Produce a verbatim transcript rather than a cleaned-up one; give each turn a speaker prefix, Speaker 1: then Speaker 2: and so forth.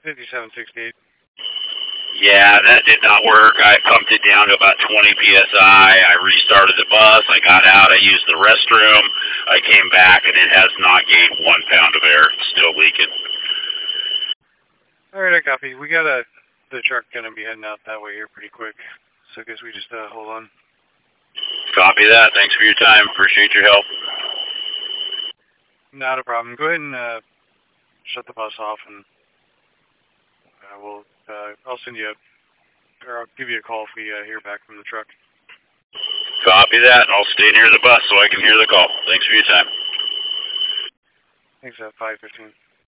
Speaker 1: fifty-seven sixty-eight.
Speaker 2: Yeah, that did not work. I pumped it down to about twenty P S I. I restarted the bus. I got out. I used the restroom. I came back, and it has not gained one pound of air. It's still leaking.
Speaker 1: All right, I copy. We got a the truck gonna be heading out that way here pretty quick, so I guess we just uh, hold on.
Speaker 2: Copy that. Thanks for your time. Appreciate your help.
Speaker 1: Not a problem. Go ahead and uh, shut the bus off, and uh, we'll uh, I'll send you a, or I'll give you a call if we uh, hear back from the truck.
Speaker 2: Copy that. I'll stay near the bus so I can hear the call. Thanks for your time.
Speaker 1: Thanks, uh, five fifteen.